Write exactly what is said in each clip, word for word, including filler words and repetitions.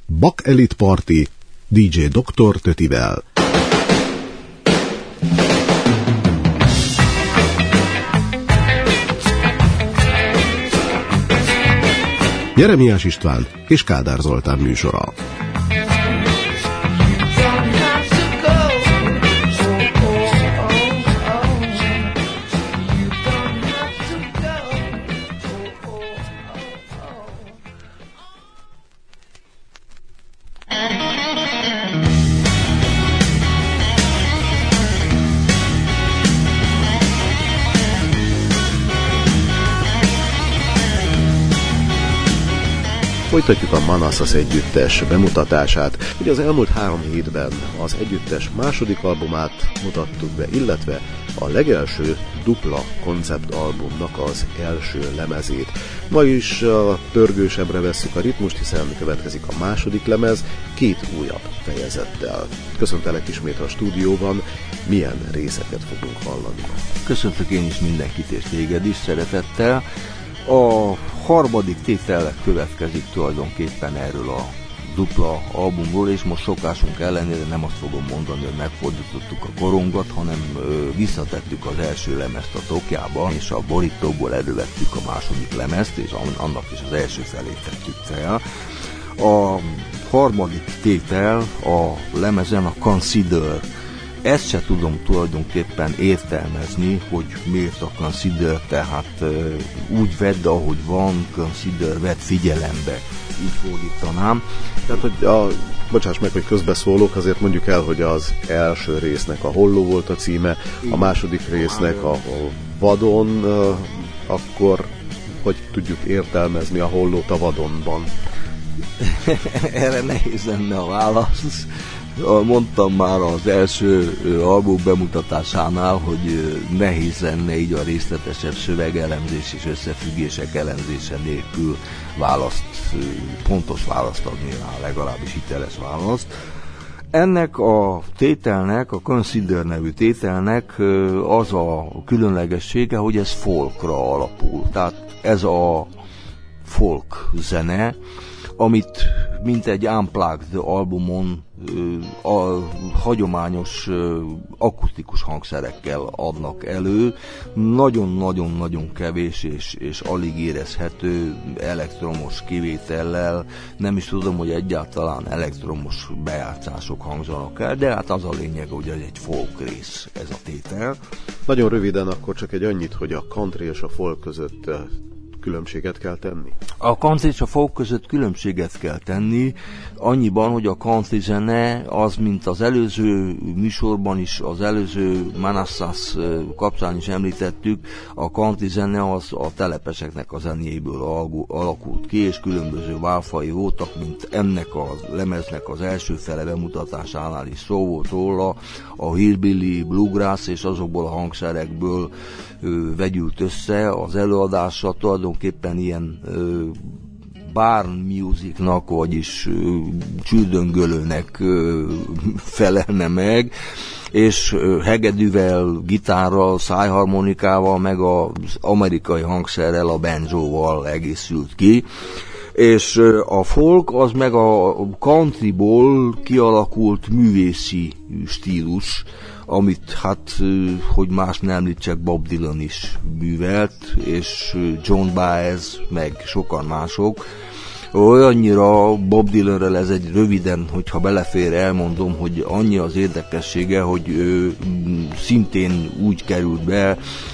Bak Elite Party dé dzsé doktor Tötivel. Jeremiás István és Kádár Zoltán műsora. Folytatjuk a Manassas együttes bemutatását. Ugye az elmúlt három hétben az együttes második albumát mutattuk be, illetve a legelső dupla konceptalbumnak az első lemezét. Ma is a pörgősebbre vesszük a ritmust, hiszen következik a második lemez két újabb fejezettel. Köszöntelek ismét a stúdióban, milyen részeket fogunk hallani. Köszöntök én is mindenkit és téged is szeretettel. A harmadik tétel következik tulajdonképpen erről a dupla albumról, és most szokásunk ellenére nem azt fogom mondani, hogy megfordítottuk a korongot, hanem ö, visszatettük az első lemezt a tokjába, és a borítóból elővettük a második lemezt, és annak is az első felét tettük fel. A harmadik tétel a lemezen a Consider. Ezt se tudom tulajdonképpen értelmezni, hogy miért a consider, tehát uh, úgy vedd, ahogy van, consider, vedd figyelembe, így fordítanám. Tehát, hogy a, bocsáss meg, hogy közbeszólok, azért mondjuk el, hogy az első résznek a Holló volt a címe, a második résznek a, a Vadon, uh, akkor hogy tudjuk értelmezni a Hollót a Vadonban? Erre nehéz lenne a válasz. Mondtam már az első album bemutatásánál, hogy nehéz lenne így a részletesebb szövegelemzés és összefüggések elemzése nélkül választ, pontos választ adni rá, legalábbis hiteles választ. Ennek a tételnek, a Consider nevű tételnek az a különlegessége, hogy ez folkra alapul. Tehát ez a folk zene, amit mint egy unplugged albumon a hagyományos akusztikus hangszerekkel adnak elő, nagyon-nagyon-nagyon kevés és, és alig érezhető elektromos kivétellel, nem is tudom, hogy egyáltalán elektromos bejátszások hangzanak el, de hát az a lényeg, hogy ez egy folk rész ez a tétel. Nagyon röviden akkor csak egy annyit, hogy a country és a folk között különbséget kell tenni? A country és a folk között különbséget kell tenni, annyiban, hogy a country zene az, mint az előző műsorban is, az előző Manassas kapcsán is említettük, a country zene az a telepeseknek a zenéjéből alakult ki, és különböző válfai voltak, mint ennek a lemeznek az első fele bemutatásánál is szó volt róla, a hillbilly, bluegrass és azokból a hangszerekből ö, vegyült össze az előadása, tulajdonképpen ilyen ö, barn musicnak, vagyis ö, csüldöngölőnek ö, felelne meg, és ö, hegedűvel, gitárral, szájharmonikával, meg az amerikai hangszerrel, a banjóval egészült ki. És a folk az meg a countryból kialakult művészi stílus, amit hát, hogy más nem említsek, Bob Dylan is művelt, és Joan Baez, meg sokan mások. Olyannyira Bob Dylanről ez egy röviden, hogyha belefér, elmondom, hogy annyi az érdekessége, hogy ő szintén úgy került be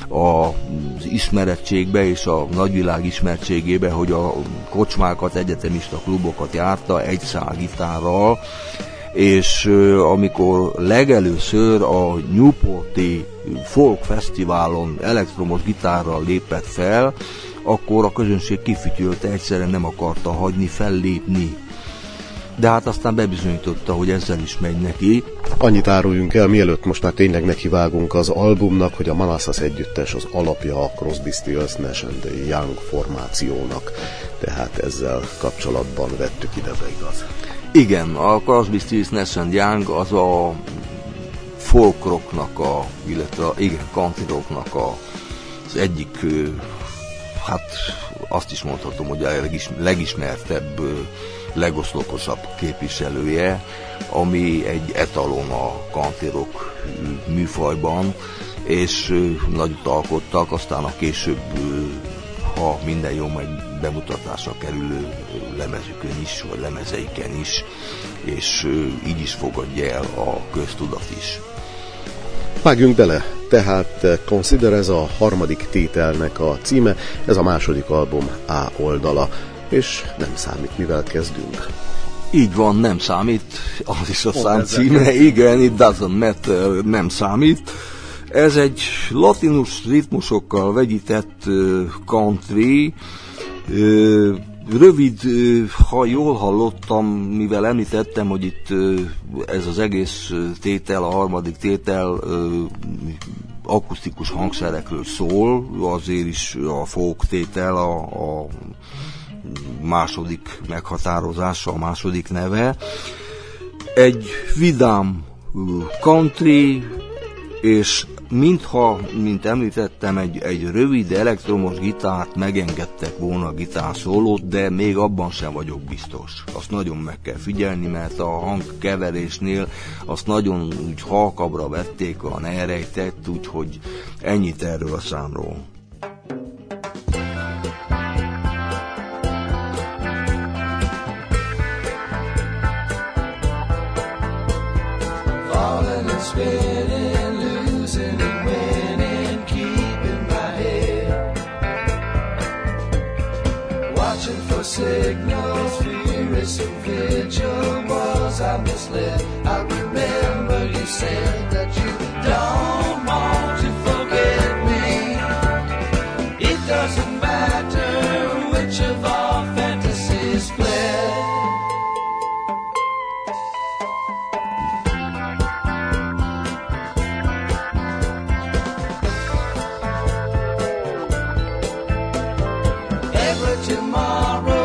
az ismerettségbe és a nagyvilág ismertségébe, hogy a kocsmákat, egyetemista klubokat járta egy szál gitárral, és amikor legelőször a Newporti Folk Fesztiválon elektromos gitárral lépett fel, akkor a közönség kifütyölte, egyszerűen nem akarta hagyni fellépni. De hát aztán bebizonyította, hogy ezzel is megy neki. Annyit áruljunk el, mielőtt most már tényleg nekivágunk az albumnak, hogy a Manassas együttes az alapja a Crosby, Stills, Nash and Young formációnak. Tehát ezzel kapcsolatban vettük ide be, igaz? Igen, a Crosby, Stills, Nash and Young az a folk rocknak, a, illetve igen, country rocknak a, az egyik, hát azt is mondhatom, hogy a legis, legismertebb legoszloposabb képviselője, ami egy etalon a country rock műfajban, és nagyot alkottak, aztán a később, ha minden jó, majd bemutatásra kerülő lemezükön is, vagy lemezeiken is, és így is fogadja el a köztudat is. Vágjunk bele, tehát Consider, ez a harmadik tételnek a címe, ez a második album A oldala, és nem számít, mivel kezdünk. Így van, nem számít, az is a oh, szám címe, igen, it doesn't matter, nem számít. Ez egy latinus ritmusokkal vegyített country, rövid, ha jól hallottam, mivel említettem, hogy itt ez az egész tétel, a harmadik tétel akusztikus hangszerekről szól, azért is a folk tétel a, a második meghatározása, a második neve. Egy vidám country, és mintha, mint említettem, egy, egy rövid elektromos gitárt megengedtek volna a gitárszólót, de még abban sem vagyok biztos. Azt nagyon meg kell figyelni, mert a hangkeverésnél azt nagyon úgy halkabbra vették a nejrejtett, úgyhogy ennyit erről a számról. Signals, furious and vigil, was I misled? I remember you said that you don't want to forget me. It doesn't matter which of our fantasies fled. Every tomorrow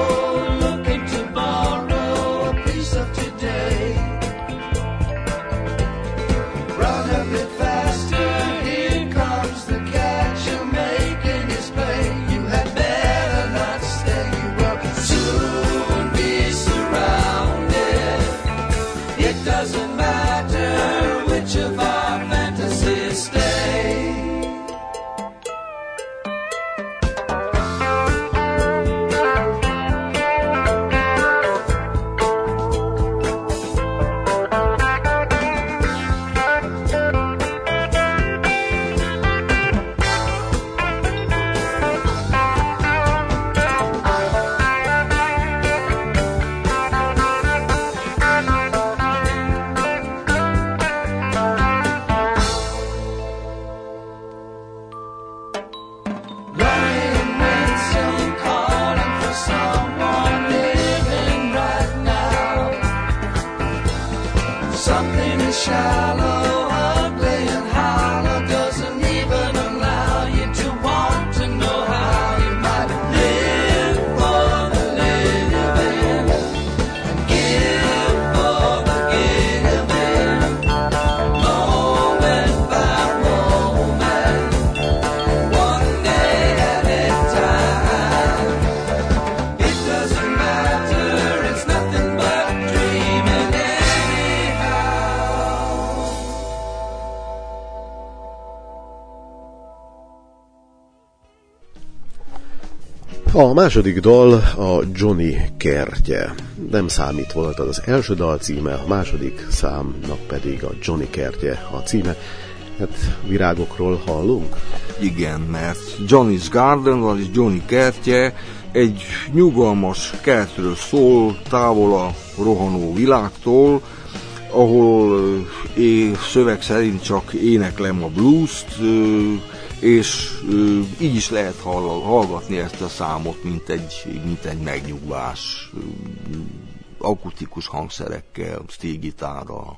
A második dal a Johnny kertje. Nem számít volt az első dal címe, a második számnak pedig a Johnny kertje a címe. Hát virágokról hallunk? Igen, mert Johnny's Garden, vagyis Johnny kertje egy nyugalmas kertről szól, távol a rohanó világtól, ahol é, szöveg szerint csak éneklem a blues-t, és így is lehet hallgatni ezt a számot, mint egy, mint egy megnyugvás, akusztikus hangszerekkel, stílgitárral.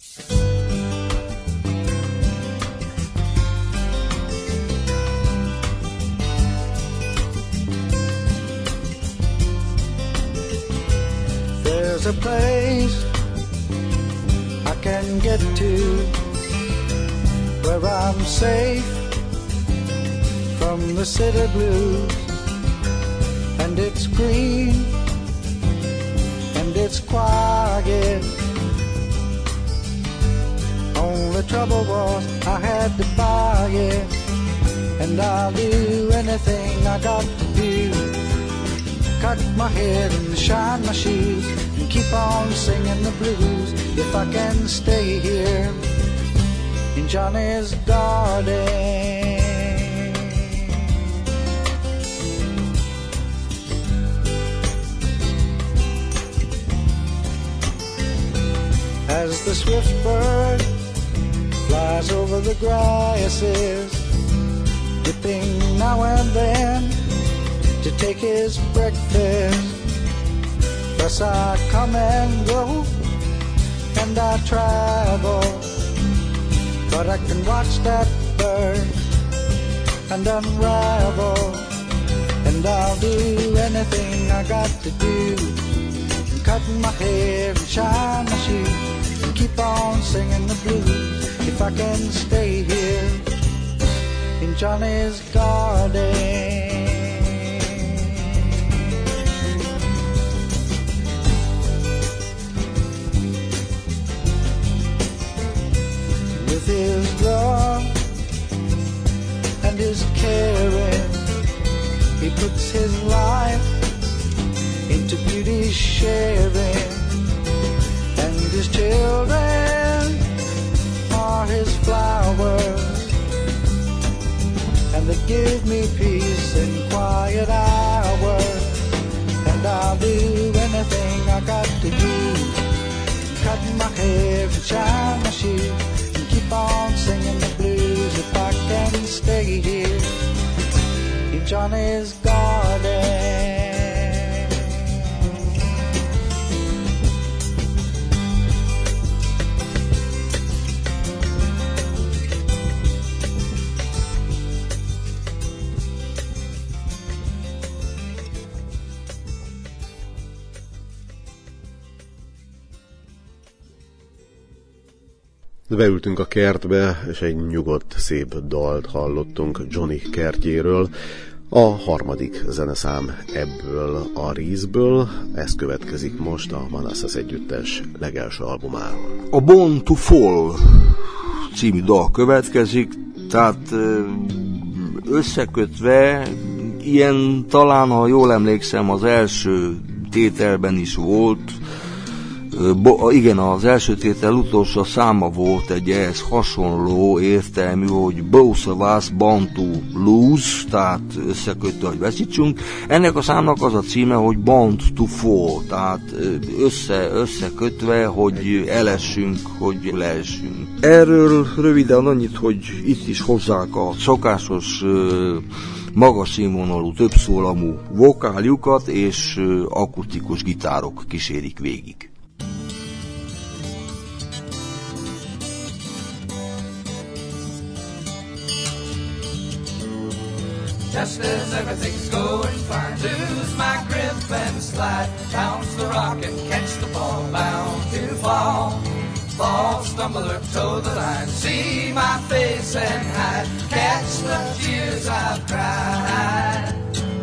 There's a place I can get to where I'm safe from the city blues, and it's green and it's quiet. Only trouble was I had to buy it, and I'll do anything I got to do. Cut my hair and shine my shoes and keep on singing the blues if I can stay here in Johnny's garden. As the swift bird flies over the grasses, dipping now and then to take his breakfast. Thus I come and go, and I travel, but I can watch that bird and unravel, and I'll do anything I got to do. Cut my hair and shine my shoes and keep on singing the blues if I can stay here in Johnny's garden. With his love and his caring, he puts his life into beauty sharing, and his children are his flowers, and they give me peace in quiet hours, and I'll do anything I got to do. Cut my hair and shine my shoes and keep on singing the blues if I can stay here in Johnny's garden. Beültünk a kertbe, és egy nyugodt, szép dalt hallottunk Johnny kertjéről. A harmadik zeneszám ebből a részből, ez következik most a Manassas együttes legelső albumáról. A Born to Fall című dal következik, tehát összekötve, ilyen talán, ha jól emlékszem, az első tételben is volt. Bo, igen, az első tétel utolsó száma volt egy ehhez hasonló értelmű, hogy Both of Us Born to Lose, tehát összekötve, hogy veszítsünk. Ennek a számnak az a címe, hogy Born to Fall, tehát össze, összekötve, hogy elessünk, hogy leessünk. Erről röviden annyit, hogy itt is hozzák a szokásos magas színvonalú, többszólamú vokáljukat, és akusztikus gitárok kísérik végig. Just as everything's going fine, lose my grip and slide, bounce the rock and catch the ball, bound to fall, fall, stumble or toe the line, see my face and hide, catch the tears I've cried.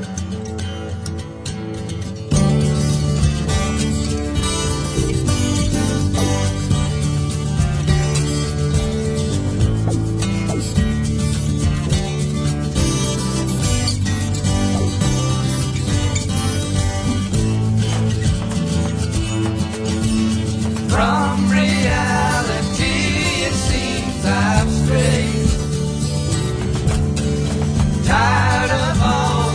From reality it seems I've strayed, tired of all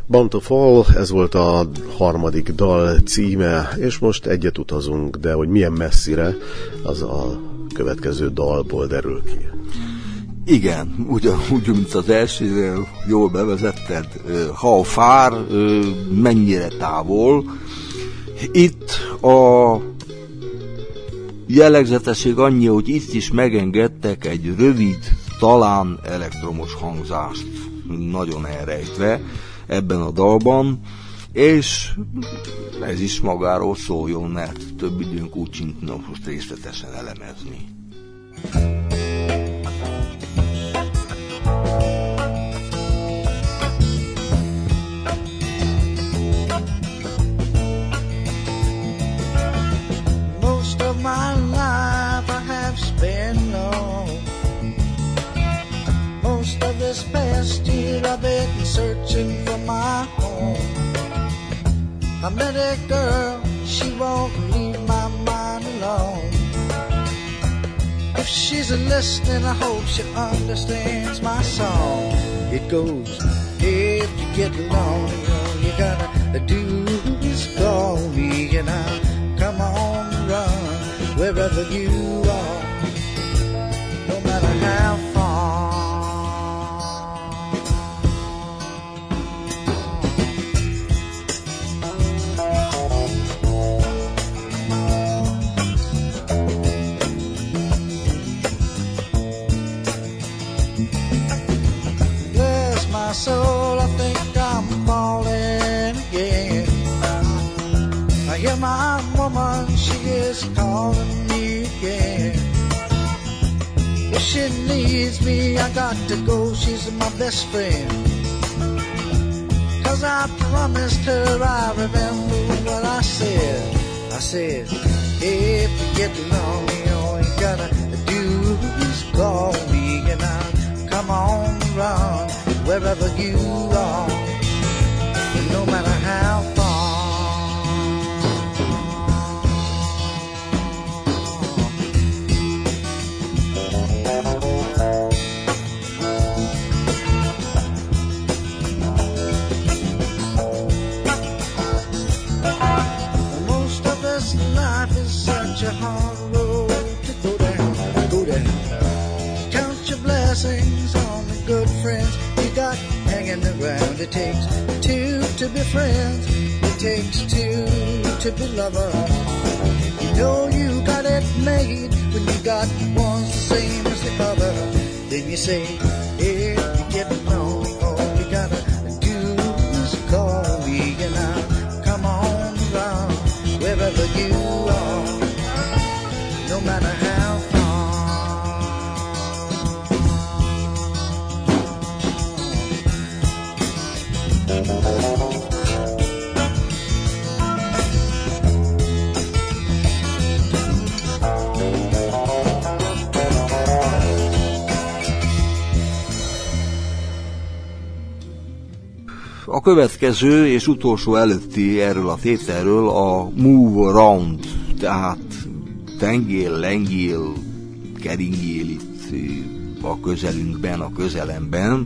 Bound to Fall, ez volt a harmadik dal címe, és most egyet utazunk, de hogy milyen messzire, az a következő dalból derül ki. Igen, ugyanúgy, mint az első, jól bevezetted, how far, mennyire távol. Itt a jellegzetesség annyi, hogy itt is megengedtek egy rövid, talán elektromos hangzást, nagyon elrejtve ebben a dalban, és ez is magáról szóljon, mert több időnk úgy sincs most részletesen elemezni. Most of my life I have spent alone. Most of this past year I've been searching for my home. I met a girl, she won't leave my mind alone. If she's listening, I hope she understands my song. It goes, if you get lonely, all you gotta do is call me and I'll come on and run wherever you are, no matter how far. My soul, I think I'm falling again. I hear my woman, she is calling me again. If she needs me, I got to go, she's my best friend. Cause I promised her I remember what I said. I said, if you get lonely, all you gotta do is call me and I'll come on and run wherever you are, no matter how far. Most of this life is such a hard road to go down, go down. Count your blessings on the good friends you got hanging around. It takes two to be friends, it takes two to be lovers. You know you got it made when you got one's the same as the other. Then you say, if you get lonely, all you gotta do is call me and I'll come on around wherever you are, no matter how far. A következő és utolsó előtti erről a tételről a Move Around, tehát tengél, lengél, keringél itt a közelünkben, a közelemben.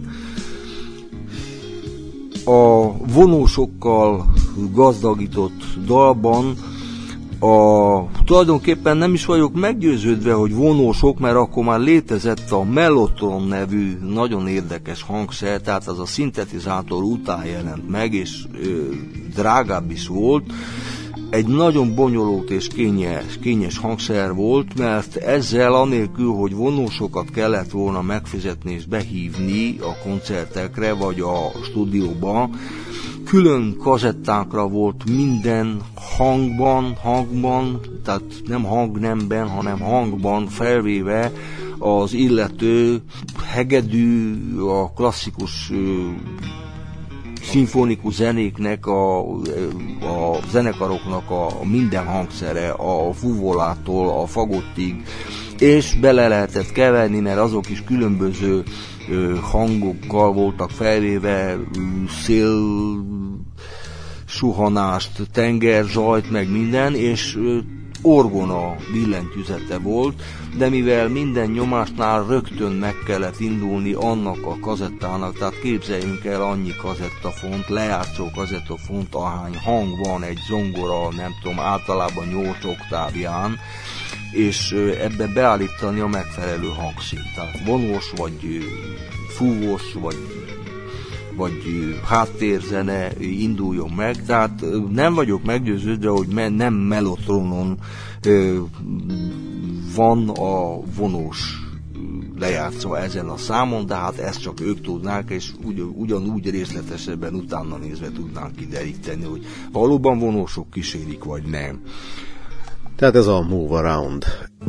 A vonósokkal gazdagított dalban a, tulajdonképpen nem is vagyok meggyőződve, hogy vonósok, mert akkor már létezett a Mellotron nevű nagyon érdekes hangszer, tehát az a szintetizátor után jelent meg, és ö, drágább is volt. Egy nagyon bonyolult és kényes, kényes hangszer volt, mert ezzel anélkül, hogy vonósokat kellett volna megfizetni és behívni a koncertekre vagy a stúdióba, külön kazettákra volt minden hangban, hangban, tehát nem hangnemben, hanem hangban felvéve az illető hegedű, a klasszikus szimfonikus zenéknek, a, a zenekaroknak a minden hangszere, a fuvolától a fagottig, és bele lehetett keverni, mert azok is különböző hangokkal voltak felvéve, szél suhanást, tengerzajt, meg minden, és orgona billentyűzete volt, de mivel minden nyomásnál rögtön meg kellett indulni annak a kazettának, tehát képzeljünk el annyi kazettafont, lejátszó kazettafont, ahány hang van egy zongora, nem tudom, általában nyolc oktávján, és ebbe beállítani a megfelelő hangszint. Tehát vonós, vagy fúvós, vagy, vagy háttérzene induljon meg. Tehát nem vagyok meggyőződve, hogy me- nem Mellotronon van a vonós lejátszva ezen a számon, de hát ezt csak ők tudnák, és ugy- ugyanúgy részletesebben utána nézve tudnánk kideríteni, hogy valóban vonósok kísérik, vagy nem. Tehát ez a Move Around.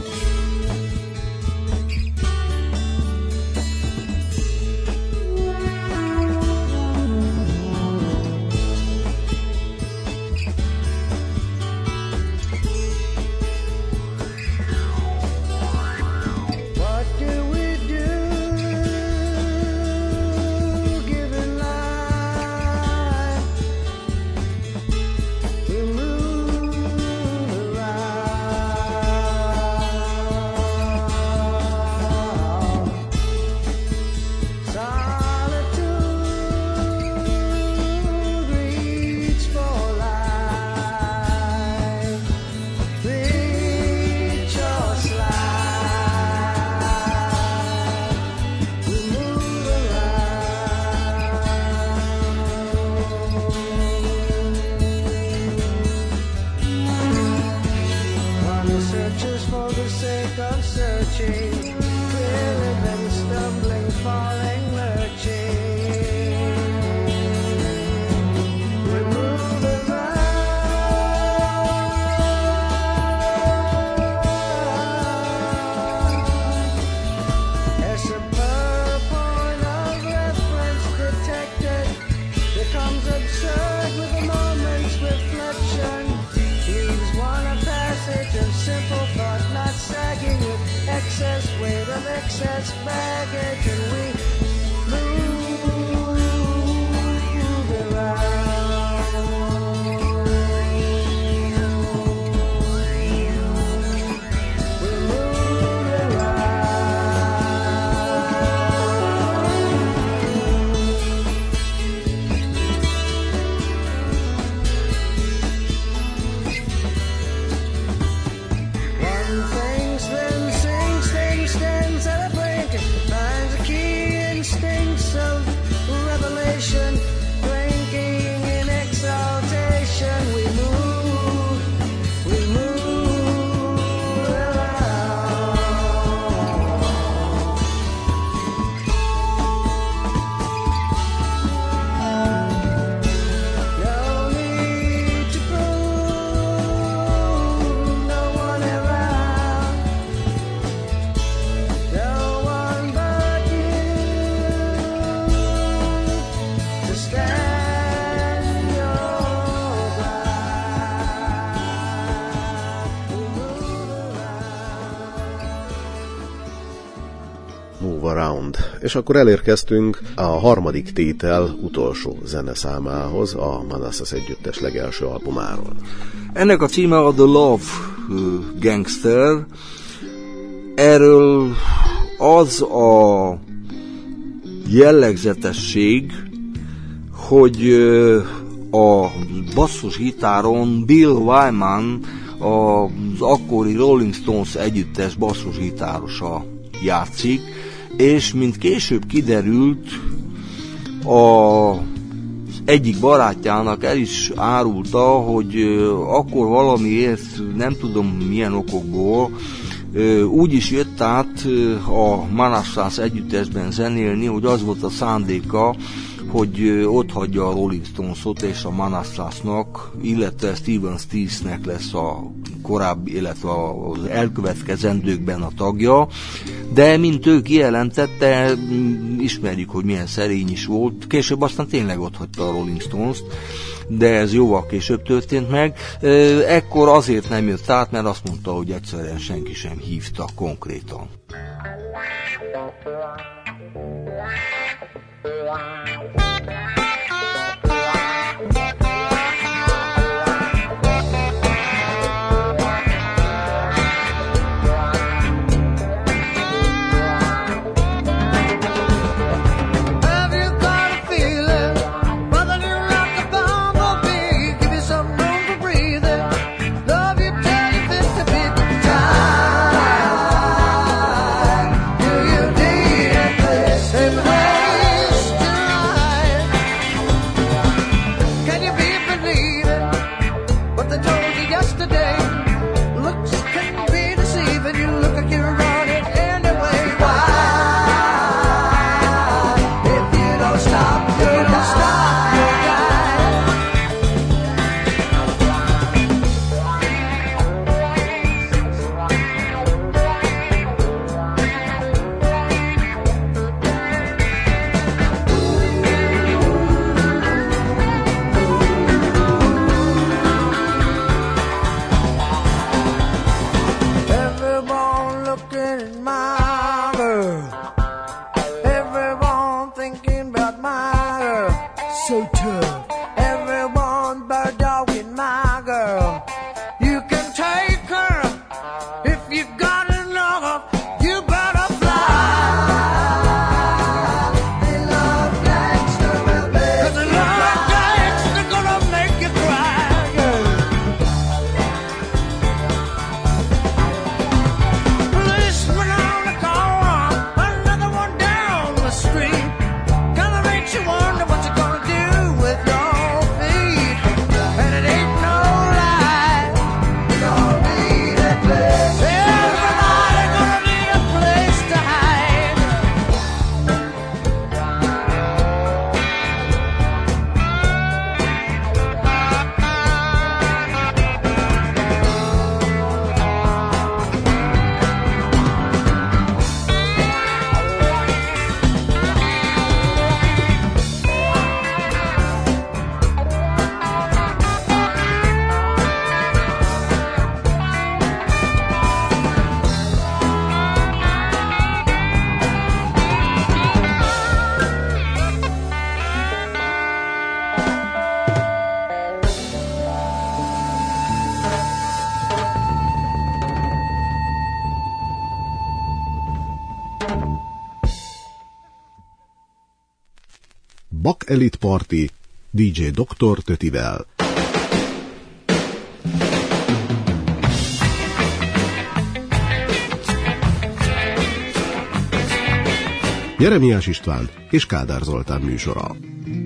És akkor elérkeztünk a harmadik tétel utolsó zeneszámához, a Manassas együttes legelső albumáról. Ennek a címe a The Love Gangster. Erről az a jellegzetesség, hogy a basszusgitáron Bill Wyman, az akkori Rolling Stones együttes basszusgitárosa játszik, és mint később kiderült, az egyik barátjának el is árulta, hogy akkor valamiért, nem tudom milyen okokból, úgy is jött át a Manassas együttesben zenélni, hogy az volt a szándéka, hogy ott hagyja a Rolling Stones-ot, és a Manassasnak, illetve Steven Stills-nek lesz a korábbi, illetve az elkövetkezendőkben a tagja, de mint ő kijelentette, ismerjük, hogy milyen szerény is volt, később aztán tényleg ott hagyta a Rolling Stones-t, de ez jóval később történt meg. Ekkor azért nem jött át, mert azt mondta, hogy egyszerűen senki sem hívta konkrétan. so tough. Everyone bird dogging my girl. You can take her if you got enough. You better fly. They love gangster, well, they 'cause they love gangster, gonna make you cry, girl. Policeman on the corner, another one down the street. Kinda makes you wonder what you're gonna do with your feet. And it ain't no lie, you're gonna need a place. Everybody gonna need a place to hide. Buck Elite Party dé dzsé doktor Tötivel. Jeremiás István és Kádár Zoltán műsora.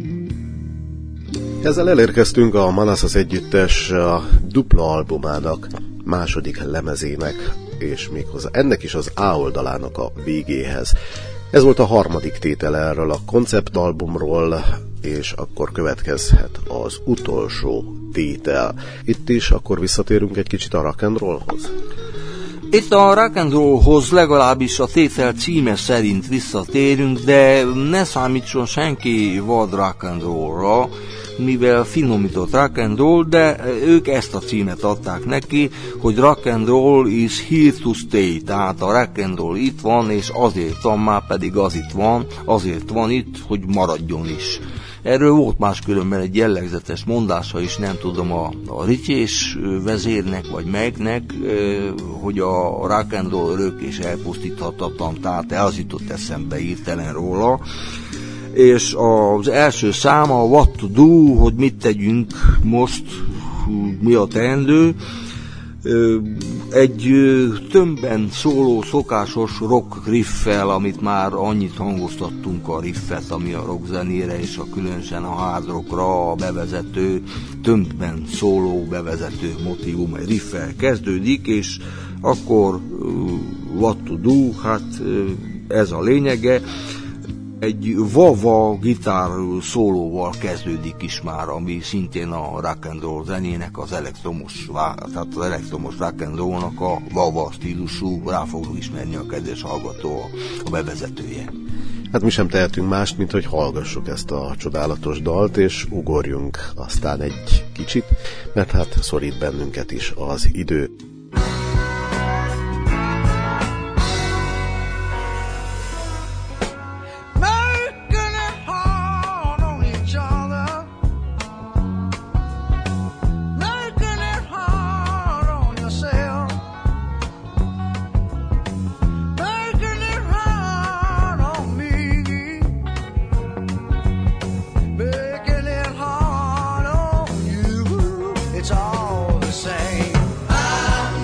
Ezzel elérkeztünk a Manassas együttes a dupla albumának, második lemezének, és méghozzá ennek is az A oldalának a végéhez. Ez volt a harmadik tétel erről a konceptalbumról, és akkor következhet az utolsó tétel. Itt is akkor visszatérünk egy kicsit a rock and rollhoz. Itt a rock and rollhoz legalábbis a tétel címe szerint visszatérünk, de ne számítson senki vad rock and rollra, mivel finomított rock and roll, de ők ezt a címet adták neki, hogy rock and roll is here to stay, tehát a rock and roll itt van, és azért van, már pedig az itt van, azért van itt, hogy maradjon is. Erről volt máskülönben egy jellegzetes mondása is, nem tudom, a, a Ricsés vezérnek vagy megnek, hogy a rock and roll örök és elpusztíthatatlan, tehát ez jutott eszembe hirtelen róla. És az első száma, a What to Do, hogy mit tegyünk most, mi a teendő, egy tömbben szóló szokásos rock riffel, amit már annyit hangoztattunk a riffet, ami a rock zenére és a különösen a hard rockra a bevezető, tömbben szóló bevezető motívum, egy riffel kezdődik, és akkor What to Do, hát ez a lényege. Egy vava gitár szólóval kezdődik is már, ami szintén a rock and roll zenének, az elektromos, tehát az elektromos rock and rollnak a vava stílusú, rá fogunk ismerni a kedves hallgató a bevezetője. Hát mi sem tehetünk mást, mint hogy hallgassuk ezt a csodálatos dalt, és ugorjunk aztán egy kicsit, mert hát szorít bennünket is az idő. It's all the same. I'm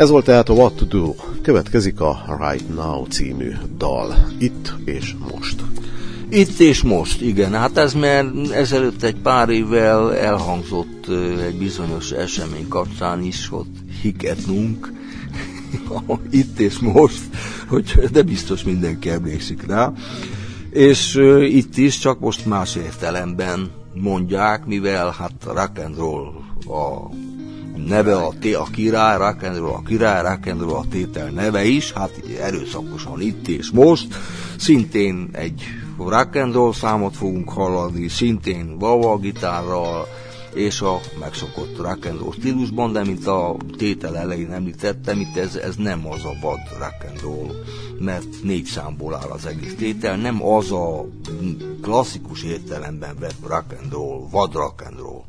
Ez volt tehát a What to Do. Következik a Right Now című dal. Itt és most. Itt és most, igen. Hát ez már ezelőtt egy pár évvel elhangzott egy bizonyos esemény kapcsán is, hogy hiketnunk. Itt és most, hogy, de biztos mindenki emlékszik rá. És uh, itt is, csak most más értelemben mondják, mivel hát rock and roll a neve a, té- a király, rock and roll a király, rock and roll a tétel neve is, hát erőszakosan itt és most. Szintén egy rock and roll számot fogunk hallani, szintén wah-wah gitárral, és a megszokott rock and roll stílusban, de mint a tétel elején említettem, itt ez, ez nem az a vad rock and roll, mert négy számból áll az egész tétel, nem az a klasszikus értelemben vett rock and roll, vad rock and roll.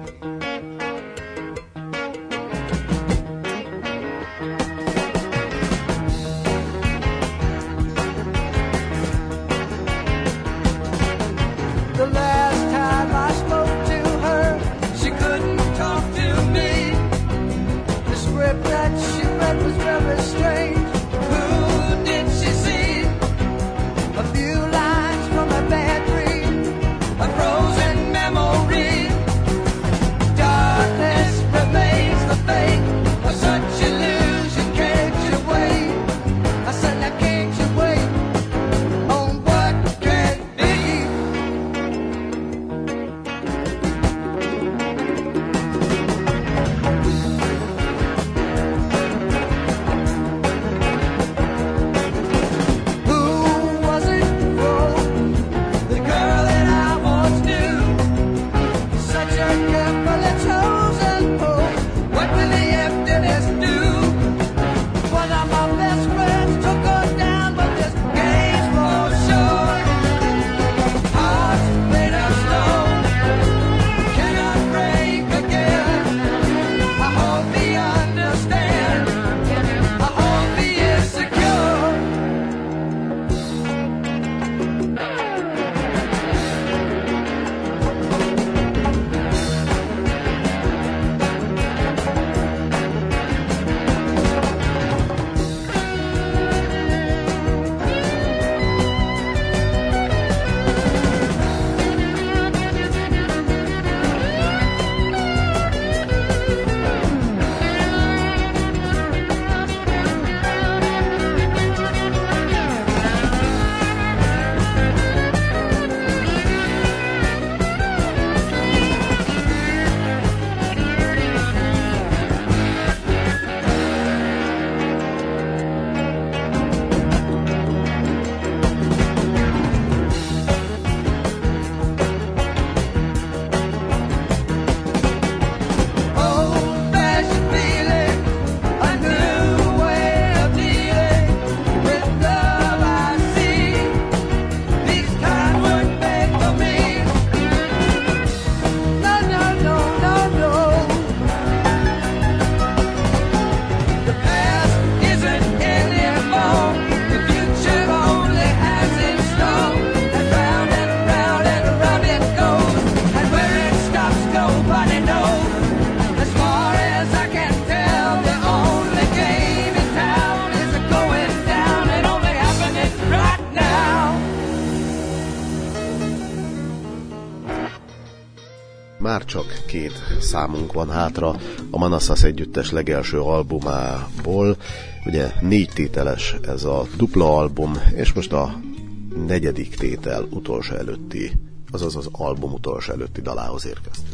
Már csak két számunk van hátra a Manassas együttes legelső albumából. Ugye négy tételes ez a dupla album, és most a negyedik tétel utolsó előtti, azaz az album utolsó előtti dalához érkeztünk.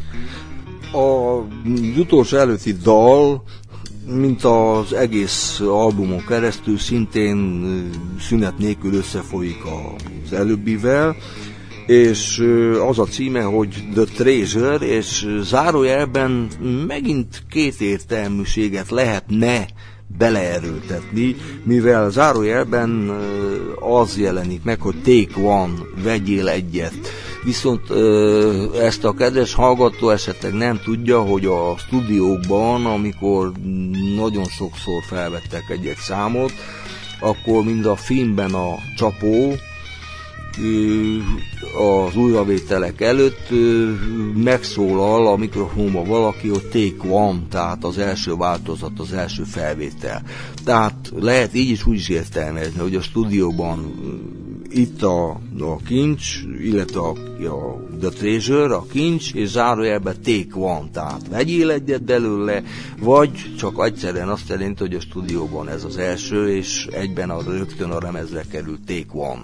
A utolsó előtti dal, mint az egész albumon keresztül, szintén szünet nélkül összefolyik az előbbivel, és az a címe, hogy The Treasure, és zárójelben megint kétértelműséget lehetne beleerőltetni, mivel zárójelben az jelenik meg, hogy take one, vegyél egyet. Viszont ezt a kedves hallgató esetleg nem tudja, hogy a stúdiókban, amikor nagyon sokszor felvettek egy-egy számot, akkor mind a filmben a csapó, az újravételek előtt megszólal a mikrofonba valaki, hogy take one, tehát az első változat, az első felvétel. Tehát lehet így is úgy is értelmezni, hogy a stúdióban itt a, a kincs, illetve a, a The Treasure, a kincs, és zárójelben take one, tehát vegyél egyet belőle, vagy csak egyszerűen azt jelenti, hogy a stúdióban ez az első, és egyben a, rögtön a lemezre kerül take one.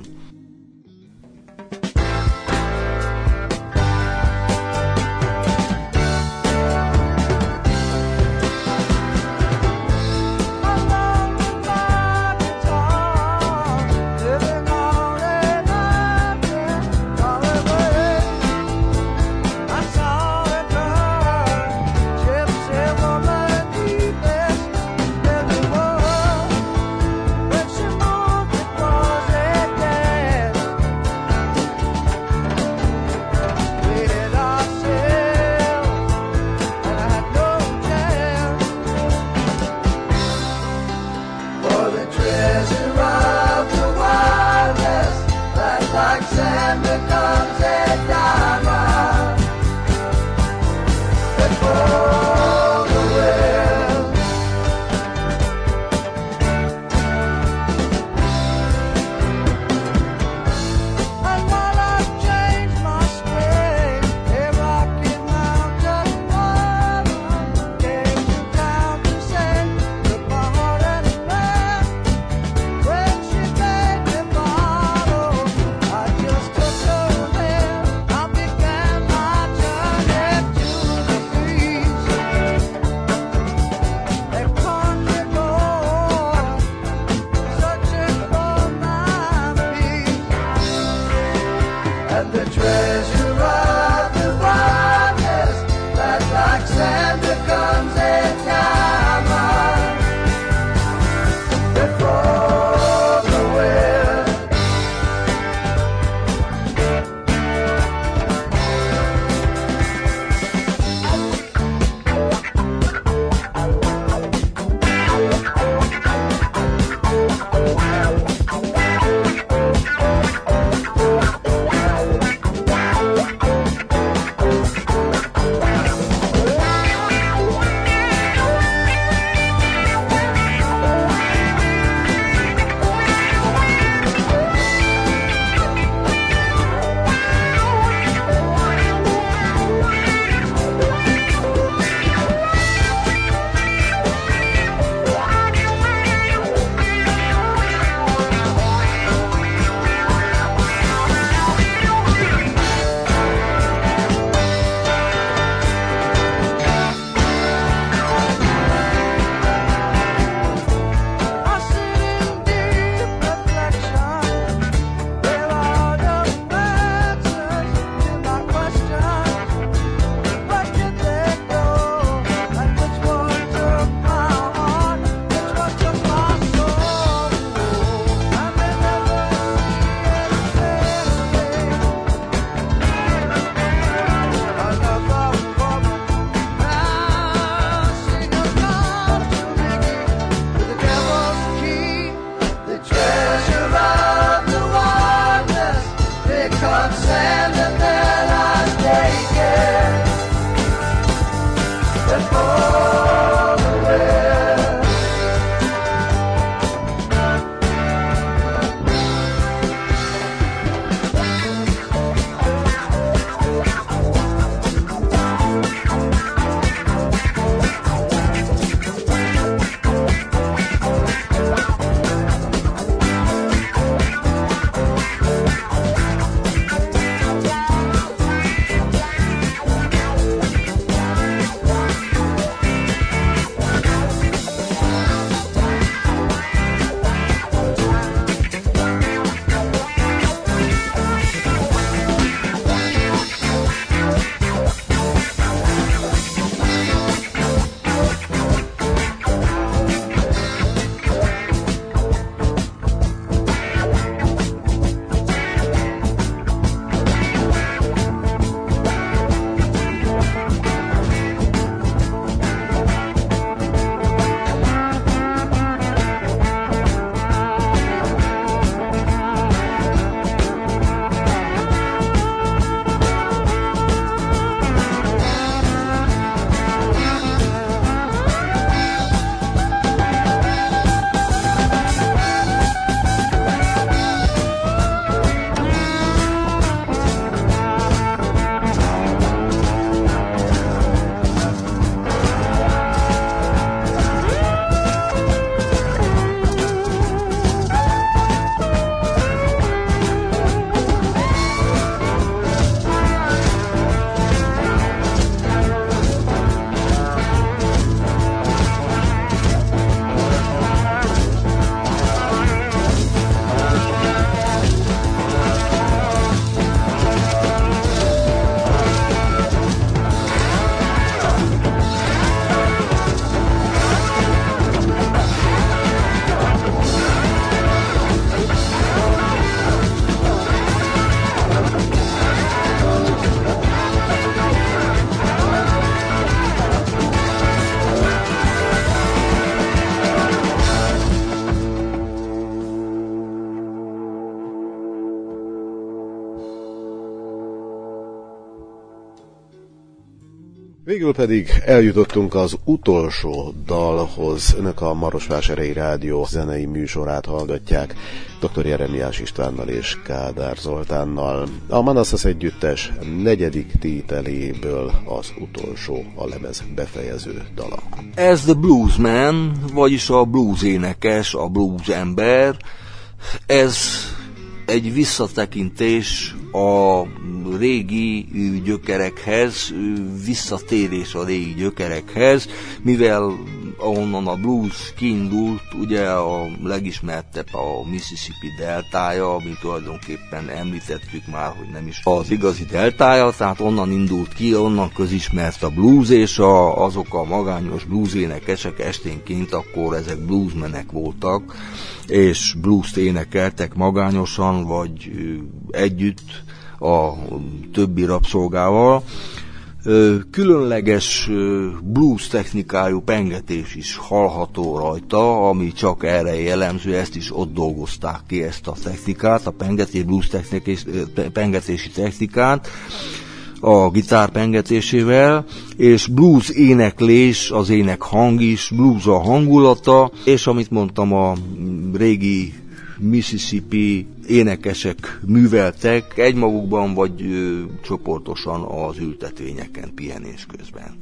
Végül pedig eljutottunk az utolsó dalhoz. Önök a Marosvásárhelyi Rádió zenei műsorát hallgatják dr. Jeremiás Istvánnal és Kádár Zoltánnal. A Manassas együttes negyedik tételéből az utolsó, a lemez befejező dala. Ez The Bluesman, vagyis a blues énekes, a blues ember. Ez egy visszatekintés a régi gyökerekhez, visszatérés a régi gyökerekhez, mivel ahonnan a blues kiindult, ugye a legismertebb a Mississippi deltája, amit tulajdonképpen említettük már, hogy nem is az igazi deltája, tehát onnan indult ki, onnan közismert a blues, és a, azok a magányos blues énekesek esténként akkor ezek bluesmenek voltak, és blues-t énekeltek magányosan, vagy együtt a többi rabszolgával. Különleges blues technikájú pengetés is hallható rajta, ami csak erre jellemző, ezt is ott dolgozták ki, ezt a technikát, a pengetés, blues technikés, pengetési technikát a gitár pengetésével, és blues éneklés, az ének hang is, blues a hangulata, és amit mondtam, a régi Mississippi énekesek műveltek egymagukban vagy ö, csoportosan az ültetvényeken pihenés közben.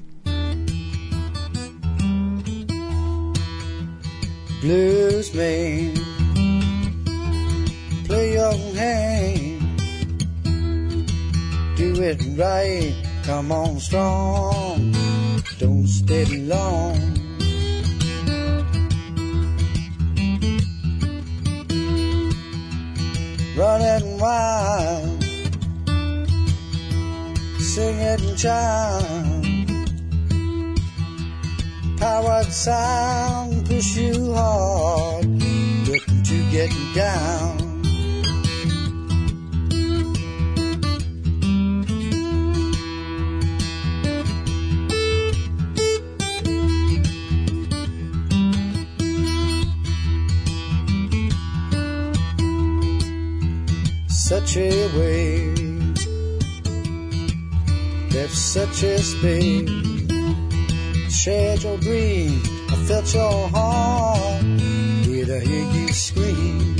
Bluesman, play your hand, do it right, come on strong, don't stay long. Running wild, sing it and chime, powered sound, push you hard, looking to get down. Such a way, left such a space, shared your dreams, I felt your heart, did I hear you scream?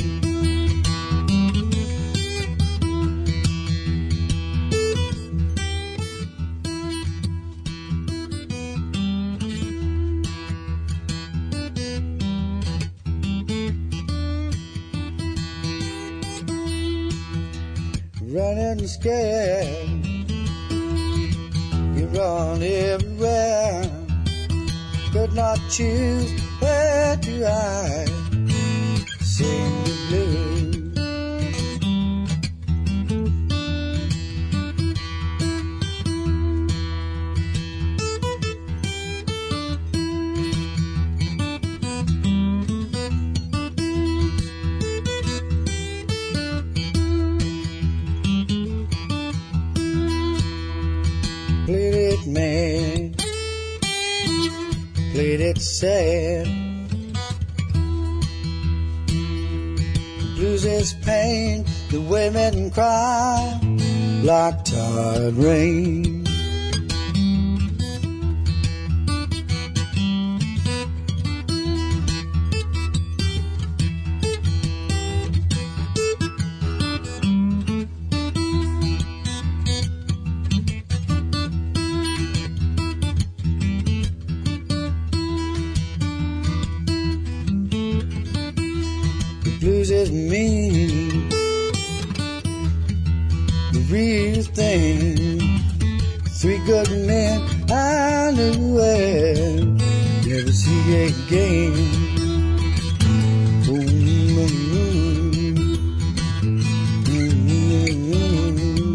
Running scared, you run everywhere, could not choose where to hide, sing the blues. Played it mad, played it sad. Blues is pain, the women cry like tired rain. Blues is mean, the real thing. Three good men I knew well, never see again. Oh, mm, mm, mm.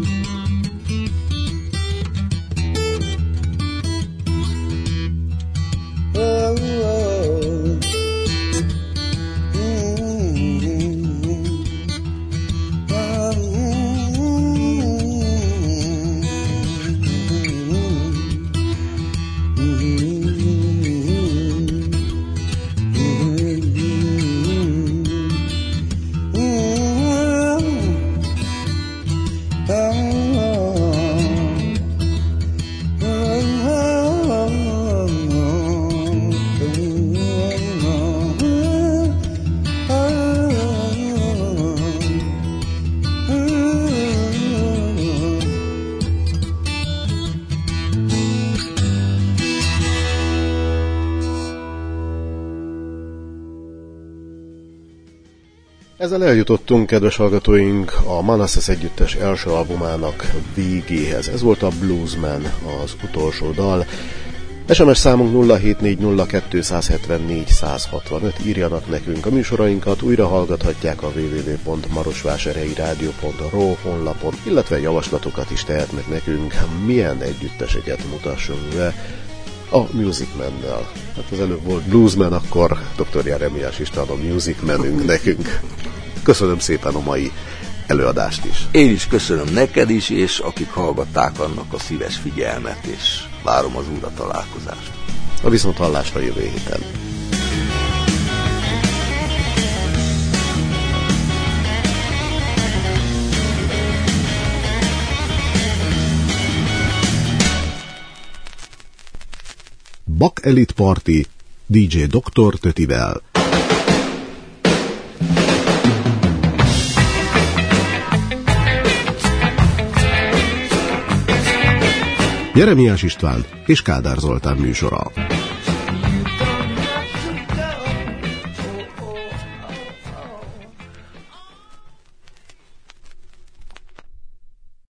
Oh, oh. Oh, oh, oh, oh. Ezzel eljutottunk, kedves hallgatóink, a Manassas együttes első albumának végéhez. Ez volt a Bluesman, az utolsó dal. es em es számunk nulla hét négy nulla kettő hétszáz négy száz hatvanöt. Írjanak nekünk. A műsorainkat újra hallgathatják a double-u double-u double-u pont marosvásárhelyi rádió pont ro honlapon, illetve javaslatokat is tehetnek nekünk, milyen együtteseket mutassunk be a Music Man-nel. Hát az előbb volt Bluesman, akkor doktor Jeremiás István a Music Man-ünk nekünk. Köszönöm szépen a mai előadást is. Én is köszönöm neked is, és akik hallgatták, annak a szíves figyelmet, és várom az újra találkozást. A viszonthallásra jövő héten. Bak Elite Party dé dzsé doktor Tötivel. Jeremiás István és Kádár Zoltán műsora.